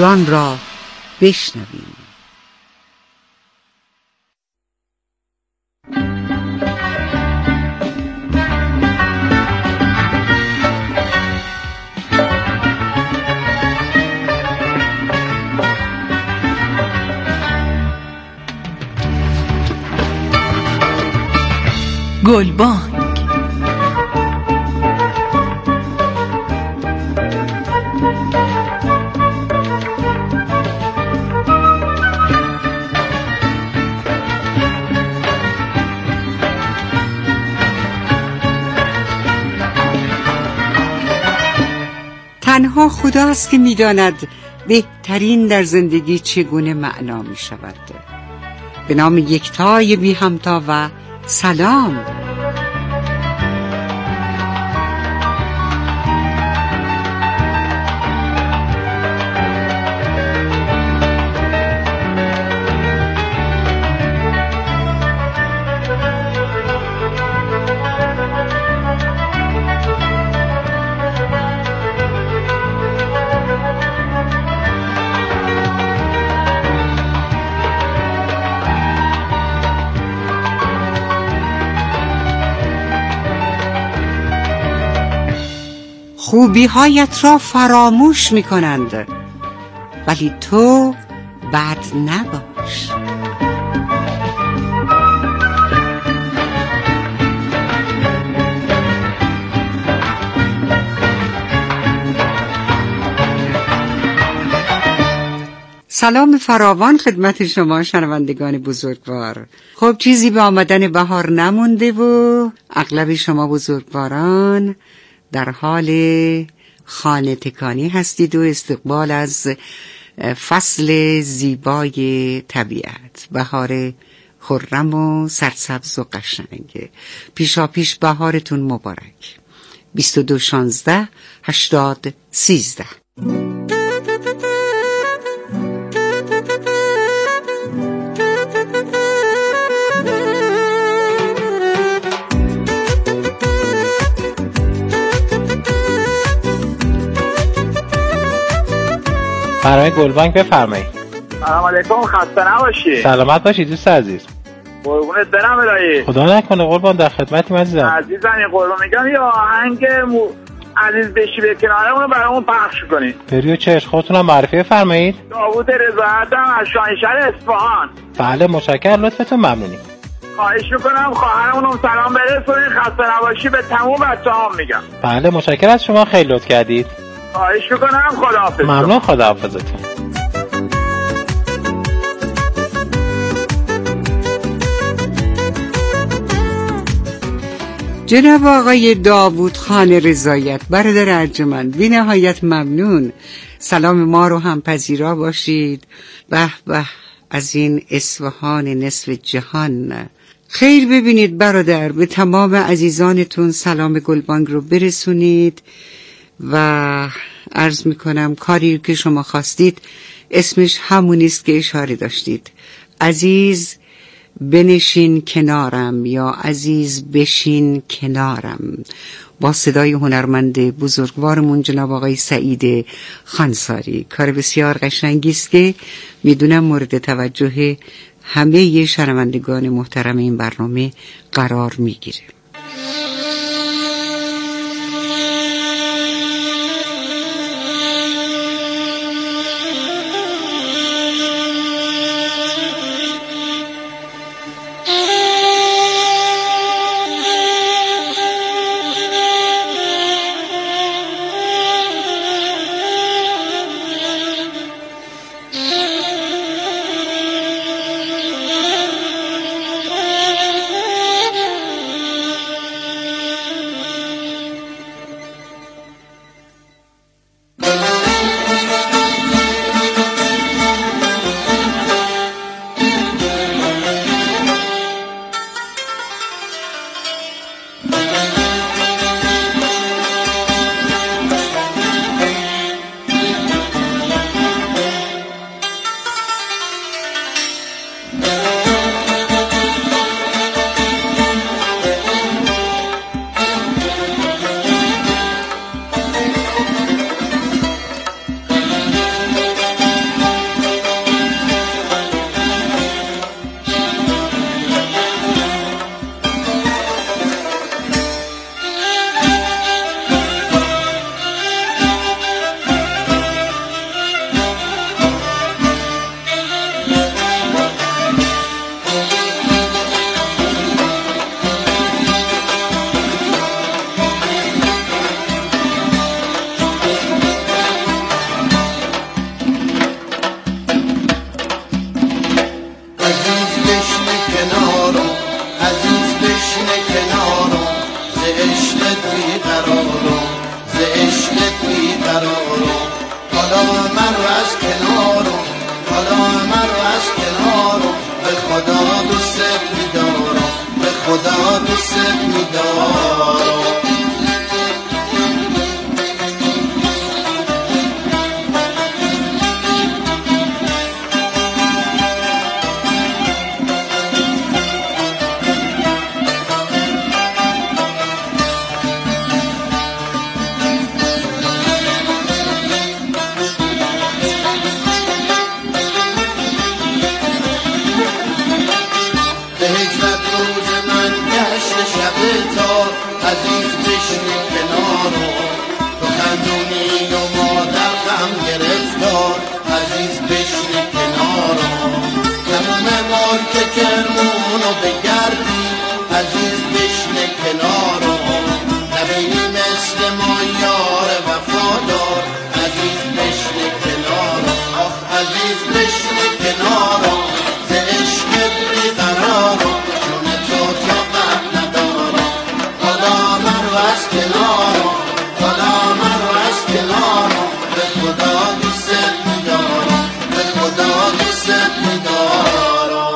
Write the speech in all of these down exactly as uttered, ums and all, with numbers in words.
ایران را بشنویم. گلبانگ. تنها خداست که می‌داند بهترین در زندگی چگونه معنا می شود. به نام یکتای بی همتا و سلام. خوبی هایت را فراموش می کنند، ولی تو بد نباش. سلام فراوان خدمت شما شنوندگان بزرگوار. خب چیزی به آمدن بهار نمونده و اغلب شما بزرگواران در حال خانه تکانی هستید و استقبال از فصل زیبای طبیعت، بهار خرم و سرسبز و قشنگ. پیشا پیش بهارتون مبارک. بیست و دو شانزده هشتاد سیزده. برای گلبانگ بفرمایید. سلام علیکم، خسته نباشی. سلامت باشی دوست عزیز. قربونت برم الهی. خدا نکنه قربان، در خدمتیم عزیزم. عزیزم این قربون میگم یا آهنگ مو... عزیز بشی به کنارمون رو برامون پخش کنید. پریو چشم، خودتونم معرفی بفرمایید. داوود رضایتم از شاهنشهر اصفهان. بله متشکرم، لطفتون ممنونیم. خواهش میکنم خواهرمونم سلام برسونید. خسته نباشی به تمام بچه‌هام میگم. بله متشکرم از شما، خیلی لطف کردید. خواهش میکنم، خداحافظ. ممنون، خداحافظتون. جناب آقای داوود خان رضایت، برادر ارجمند، بی نهایت ممنون. سلام ما رو هم پذیرا باشید. به به از این اصفهان نصف جهان. خیر ببینید برادر، به تمام عزیزانتون سلام گلبانگ رو برسونید و عرض میکنم کاری که شما خواستید اسمش همونیست که اشاره داشتید. عزیز بنشین کنارم یا عزیز بشین کنارم، با صدای هنرمند بزرگوارمون جناب آقای سعید خانساری. کار بسیار قشنگی است که میدونم مورد توجه همه شنوندگان محترم این برنامه قرار میگیره. دوست می‌دارم. عزیز بشینی کنارو، تو خندونی و ما در غم گرفتار. عزیز بشینی کنارو، تموم بار که کرمونو بگردی. عزیز بشینی کنارو، نبینی مثل ما یار وفادار. عزیز بشینی کنارو، آخ عزیز بشینی کنارو، ز عشقت بیقرارو، جون تو تا قبل ندارم. حالا من رو از کنارم، حالا من رو از کنارم، به خدا دوست می‌دارم، به خدا دوست می‌دارم.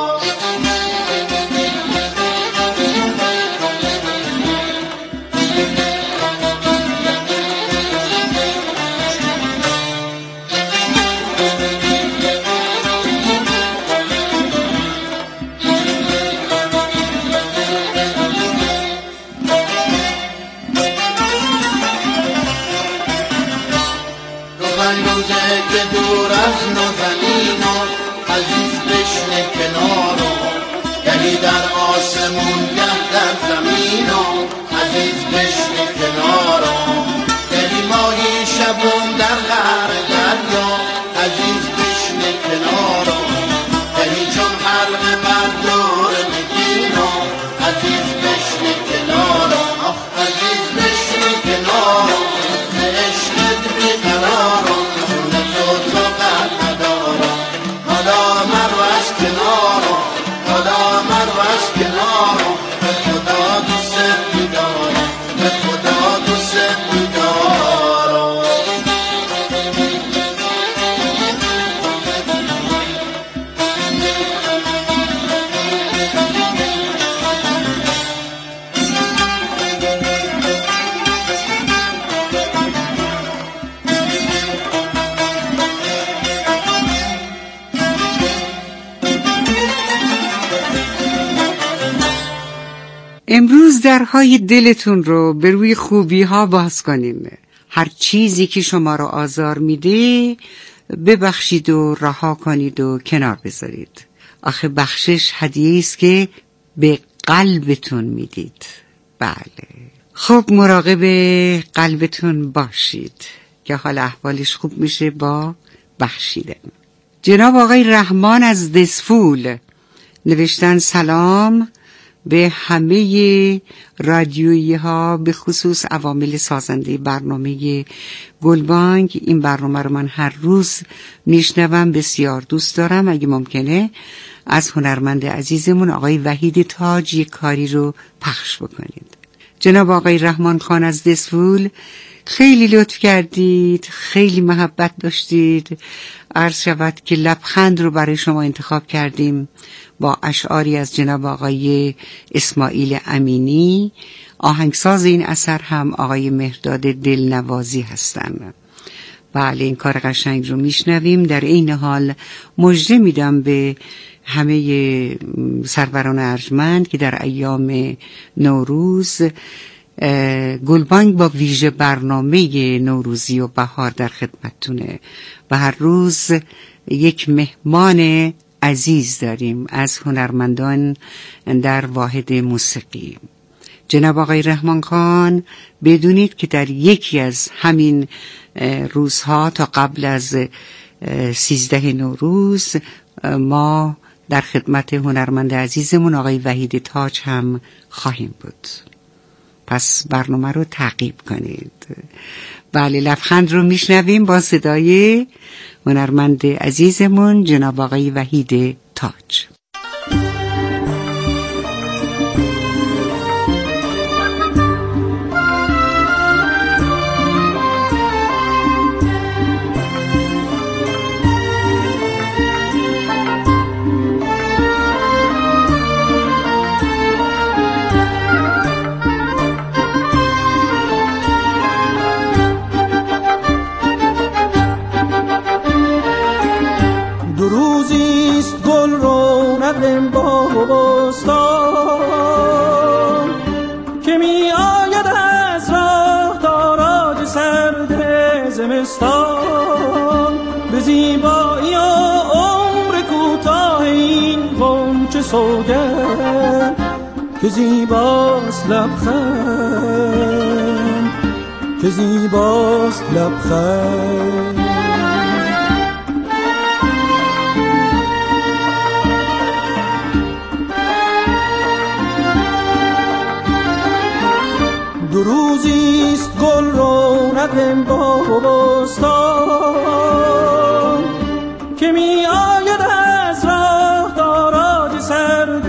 که دور از نازنینم عزیز بشینه کنارم، گهی در آسمون گه در زمینم عزیز بشینه کنارم، گهی ماهی شبون در غر دریا عزیز بشینه کنارم، گهی چون حلقه بر دور نگینم عزیز بشینه کنارم. آخ عزیز بشینه کنارم، ز عشقت بیقرارم، حالا من رو از کنارم، به خدا دوست می‌دارم، به خدا دوست می‌دارم. امروز درهای دلتون رو به روی خوبی ها باز کنین. هر چیزی که شما رو آزار میده ببخشید و رها کنید و کنار بذارید. آخه بخشش هدیه است که به قلبتون میدید. بله، خب مراقب قلبتون باشید که حال احوالش خوب میشه با بخشیدن. جناب آقای رحمان از دسفول نوشتن سلام به همه رادیویی ها، به خصوص عوامل سازنده برنامه گلبانگ. این برنامه رو من هر روز میشنوم، بسیار دوست دارم. اگه ممکنه از هنرمند عزیزمون آقای وحید تاج یک کاری رو پخش بکنید. جناب آقای رحمان خان از دسفول، خیلی لطف کردید، خیلی محبت داشتید. عرض شود که لبخند رو برای شما انتخاب کردیم با اشعاری از جناب آقای اسماعیل امینی. آهنگساز این اثر هم آقای مهرداد دلنوازی هستند. بله، این کار قشنگ رو میشنویم. در این حال مژده میدم به همه سروران ارجمند که در ایام نوروز گلبانگ با ویژه برنامه نوروزی و بهار در خدمتتونه و هر روز یک مهمان عزیز داریم از هنرمندان در واحد موسیقی. جناب آقای رحمان خان، بدونید که در یکی از همین روزها تا قبل از سیزده نوروز ما در خدمت هنرمند عزیزمون آقای وحید تاج هم خواهیم بود. پس برنامه رو تعقیب کنید. بله، لبخند رو میشنویم با صدای هنرمند عزیزمون جناب آقای وحید تاج. سوگند که زیباست لبخند، که زیباست لبخند. دو روزیست گل رونق باغستان که می آید از راه داراج سرد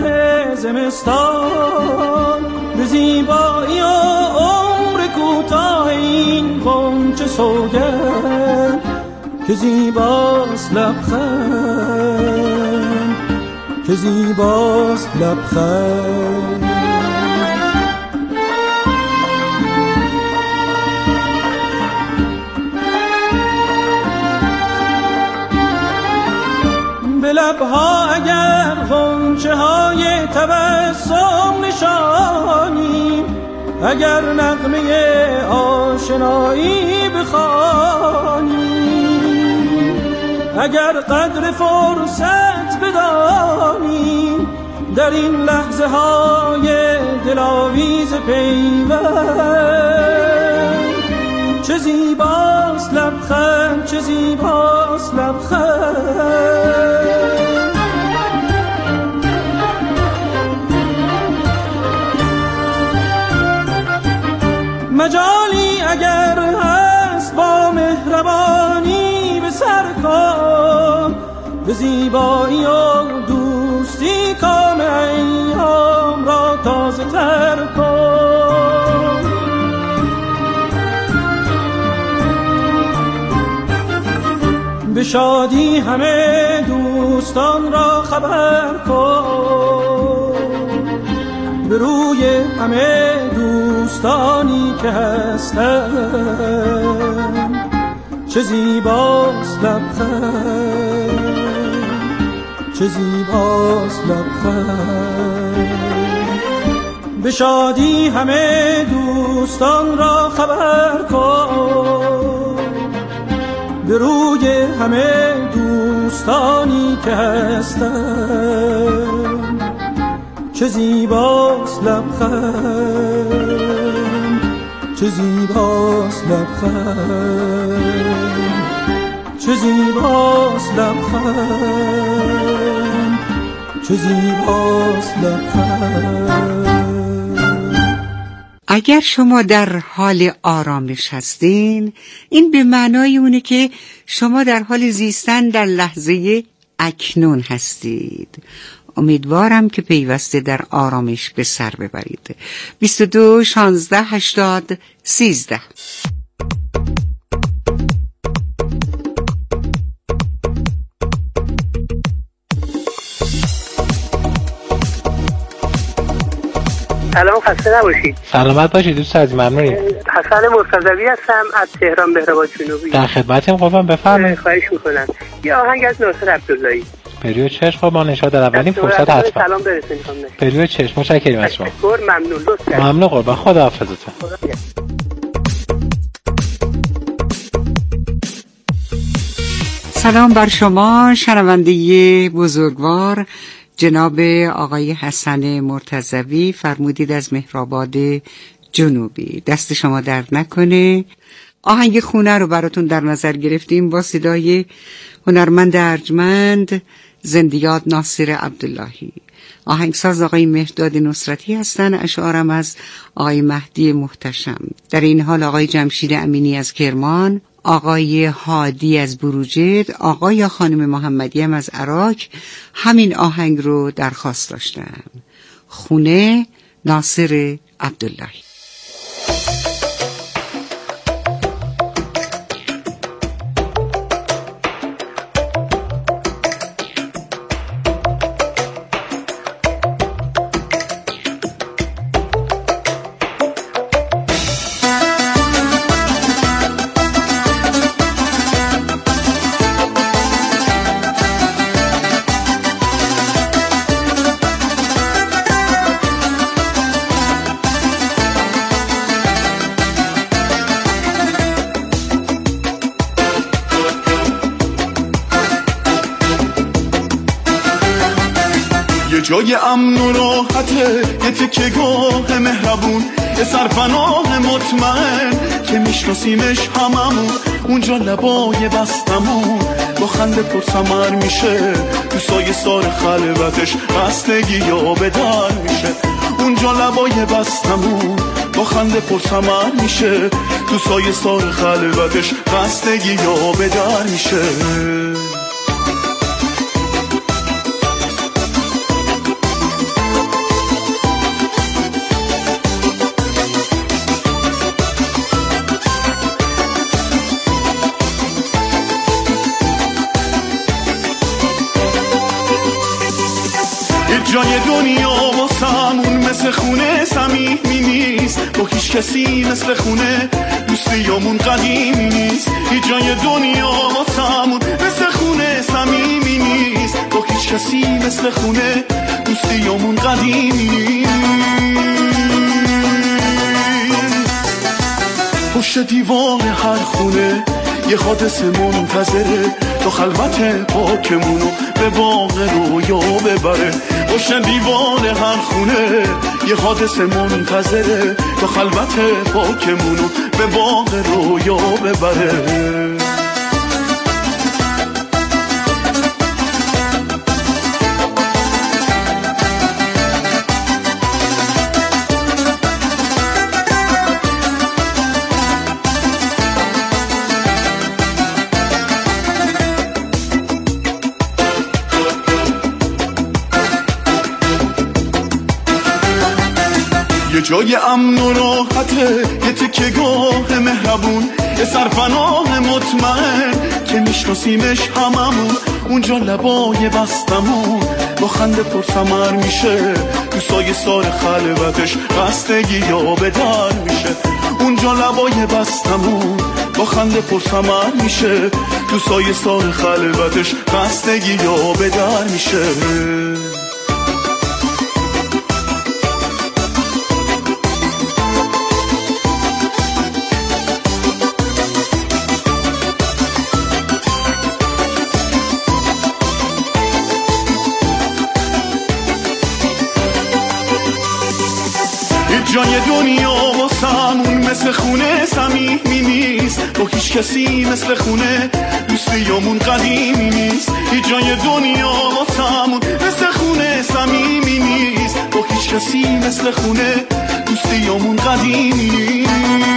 زمستان. به زیبایی و عمر کوتاه این غنچه سوگند که زیباست لبخند، که زیباست لبخند. به لبها اگر غنچه های تبسم نشانی، اگر نغمه آشنایی بخوانی، اگر قدر فرصت بدانی در این لحظه های دلاویز پیوند. چه زیباست لبخند، چه زیباست لبخند. مجالی اگر هست با مهربانی به سر کن، به زیبایی و دوستی کام ایام را تازه تر کن. به شادی همه دوستان را خبر کن، به روی همه دوستانی که هستند چه زیباست لبخند، چه زیباست لبخند. به شادی همه دوستان را خبر کن، به روی همه دوستانی که هستند چه زیباست لبخند، چه زیباست لبخند، چه زیباست لبخند، چه زیباست لبخند. اگر شما در حال آرامش هستین، این به معنای اونه که شما در حال زیستن در لحظه اکنون هستید. امیدوارم که پیوسته در آرامش به سر ببرید. بیست و دو شانزده هشتاد سیزده. سلام، خسته نباشید. سلامت باشید دوست عزیز، ممنونیم. حسن مرتضوی هستم از تهران بهره‌آباد جنوبی. در خدمتیم، قربان بفرمایید. خواهش میکنم. یه آهنگ از ناصر عبداللهی. پریود چشم با نشاد در اولین فرصت حتما. سلام برسونید خانم. پریود چشم، متشکرم از شما. تشکر، ممنون، لطف کردید. ممنون قربان، خداحافظتون. سلام بر شما شنونده بزرگوار، جناب آقای حسن مرتضوی، فرمودید از مهرآباد جنوبی. دست شما درد نکنه. آهنگ خونه رو براتون در نظر گرفتیم با صدای هنرمند ارجمند زندیات ناصر عبداللهی. آهنگساز آقای مهداد نصرتی هستن، اشعارم از آقای مهدی محتشم. در این حال آقای جمشید امینی از کرمان، آقای هادی از بروجرد، آقای خانم محمدی هم از عراق همین آهنگ رو درخواست داشتن. خونه، ناصر عبداللهی. جای امن و راحته، یه تکه گاه مهربون، یه سرپناه مطمئن که میشناسیمش هممون. اونجا لبای بستمون با خنده پرثمر میشه، تو سایه سار خلوتش خستگی یا به در میشه. اونجا لبای بستمون با خنده پرثمر میشه، تو سایه سار خلوتش خستگی یا به در میشه. جای دنیا واسمون مثل خونه صمیمی نیست، با هیچ کسی مثل خونه دوستیامون قدیمی نیست. هیچ جای دنیا واسمون مثل خونه صمیمی نیست، با هیچ کسی مثل خونه دوستیامون قدیمی نیست. پشت دیوار هر خونه یه حادثه منتظره، تا خلوت پاکمونو به باغ رویا ببره. پشت دیوار هر خونه یه حادثه منتظره، تا خلوت پاکمونو به باغ رویا ببره. یه جای امن و راحته، یه تکه گاه مهربون، یه سرپناه مطمئن که میشناسیمش هممون. اونجا لبای بستمون با خنده پرثمر میشه، تو سایه سار خلوتش خستگی یا به در میشه. اونجا لبای بستمون با خنده پرثمر میشه، تو سایه سار خلوتش خستگی یا به در میشه. جای دنیا واسمون مثل خونه صمیمی نیست، با هیچ کسی مثل خونه دوستیامون قدیمی نیست. هیچ جای دنیا واسمون مثل خونه صمیمی نیست، با هیچ کسی مثل خونه دوستیامون قدیمی نیست.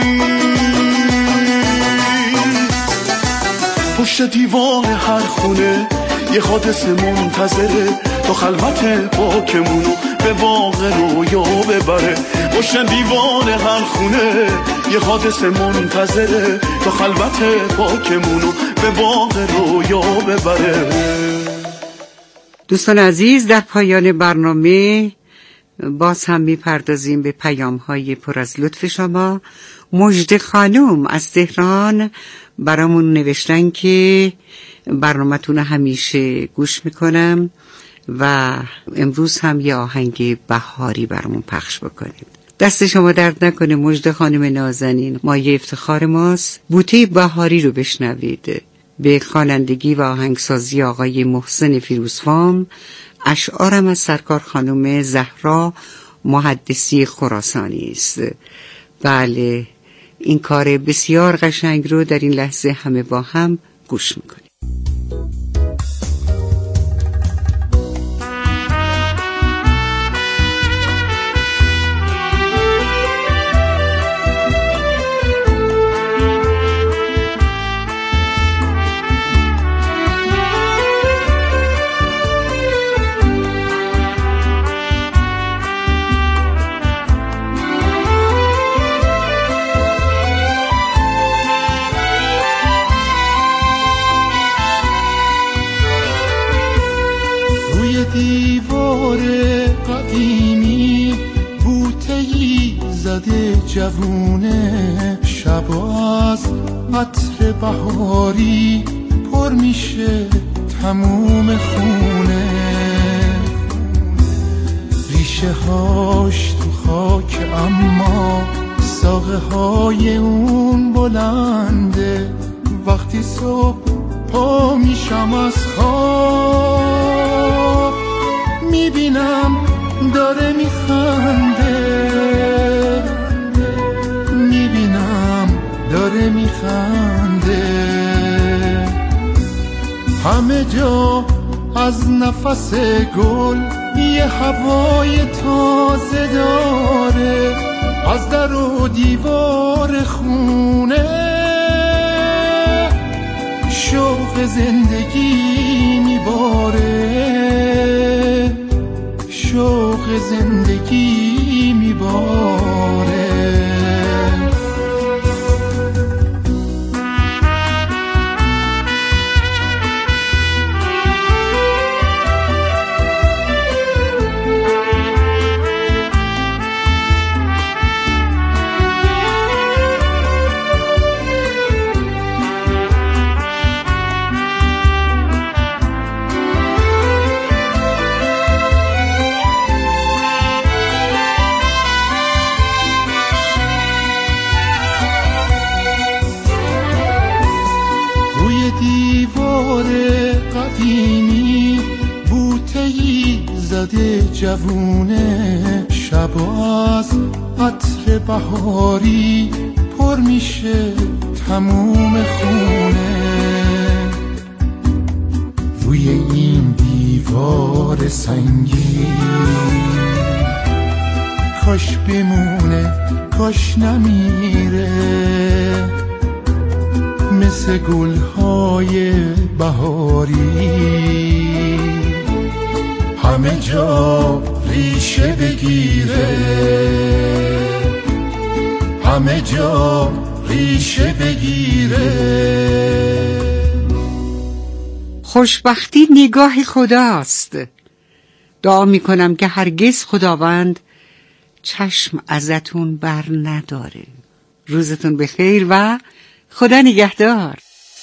پشت دیوار هر خونه یه حادثه منتظره، تا خلوت پاکمونو به باغ رویا ببره. پشت دیوار هر خونه یه حادثه منتظره، تا خلوت پاکمونو به باغ رویا ببره. دوستان عزیز، در پایان برنامه باز هم میپردازیم به پیام‌های پر از لطف شما. مژده خانم از تهران برامون نوشتن که برنامه‌تون همیشه گوش میکنم و امروز هم یه آهنگ بهاری برامون پخش بکنید. دست شما درد نکنه مژده خانم نازنین، مایه افتخار ماست. بوته بهاری رو بشنوید، به خوانندگی و آهنگسازی آقای محسن فیروزفام. اشعارم از سرکار خانم زهرا محدثی خراسانی است. بله، این کار بسیار قشنگ رو در این لحظه همه با هم گوش میکنیم. دیوار قدیمی بوته‌ای زده جوونه، شب از عطر بهاری پر میشه تموم خونه. ریشه هاش تو خاک اما ساقه های اون بلنده. وقتی صبح پا میشم از خواب میبینم داره میخنده، میبینم داره میخنده. همه جا از نفس گل یه هوای تازه داره، از در و دیوار خونه شوق زندگی میباره، شوق زندگی میباره. قدیمی بوته‌ای زده جوونه، شب از عطر بهاری پر میشه تموم خونه. روی این دیوار سنگی کاش بمونه کاش نمیره، مثل گل‌های بهاری همه جا ریشه بگیره، همه جا ریشه بگیره. خوشبختی نگاه خداست. دعا میکنم که هرگز خداوند چشم ازتون بر نداره. روزتون بخیر و خدا نگهدار.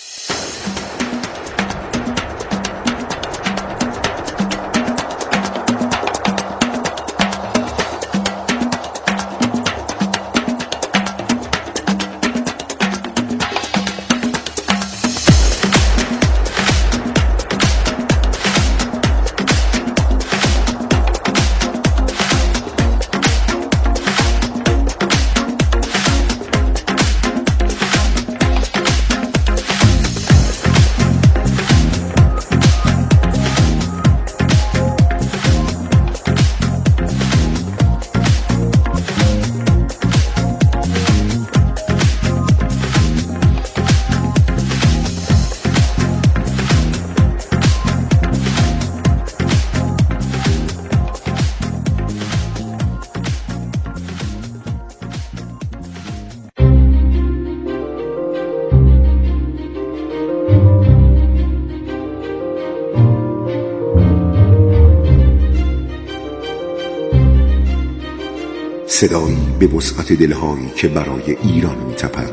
صدایی به وسعت دلهایی که برای ایران می‌تپد.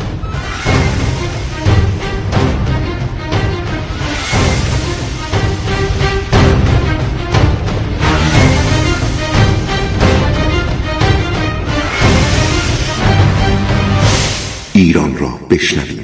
ایران را بشنویم.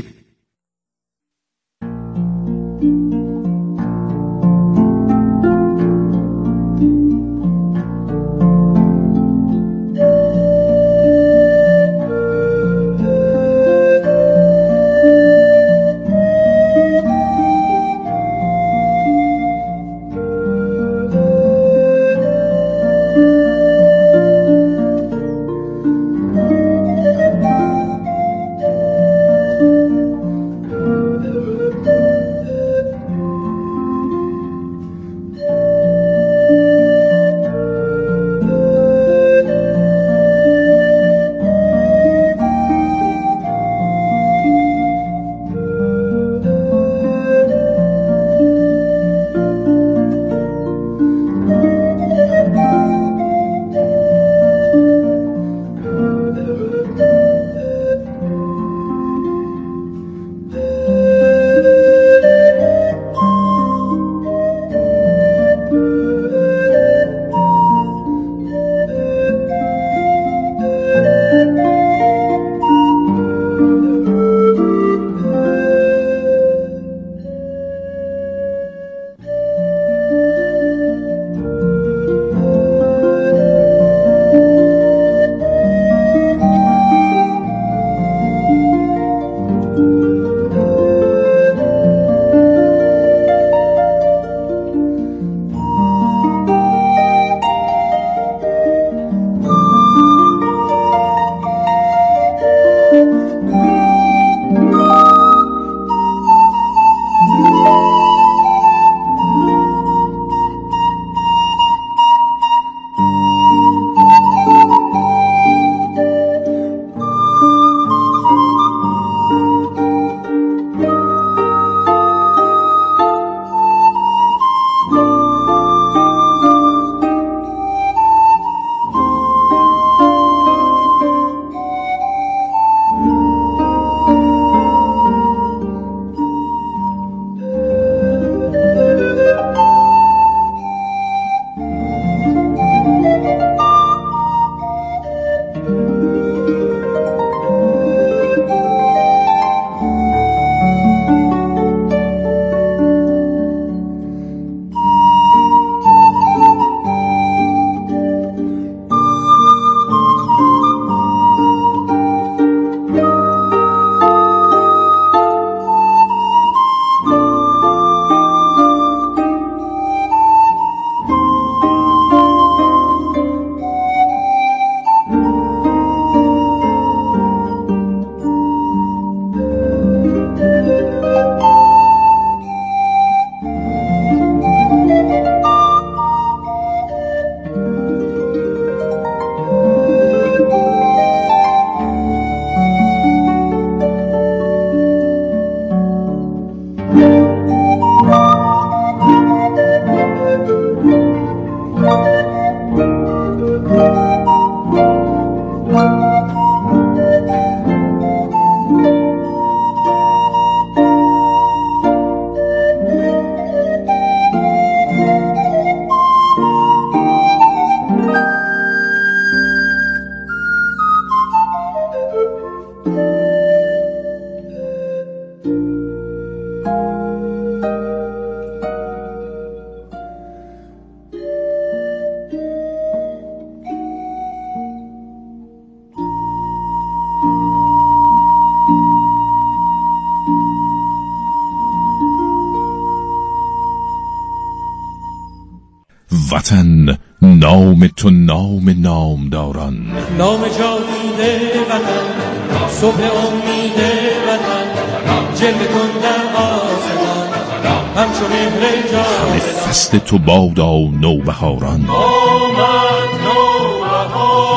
وطن نام تو نام نامداران، نام جاوید وطن، صبح امید وطن، جلوه کن در آسمان همچون مهر جاودان. همه فصل تو بادا نوبهاران، آمد نوبهار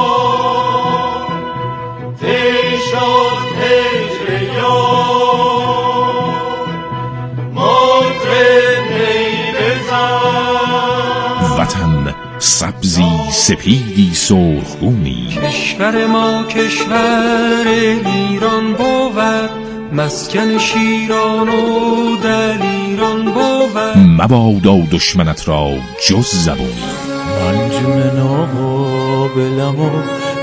تی شد هجر یار، مطرب نی بزن. وطن سبزی سپیدی سرخگونی، کشور ما کشور ایران بود، مسکن شیران و دلیران بود. مبادا دشمنت را جز زبونی، من جون ناقابلم و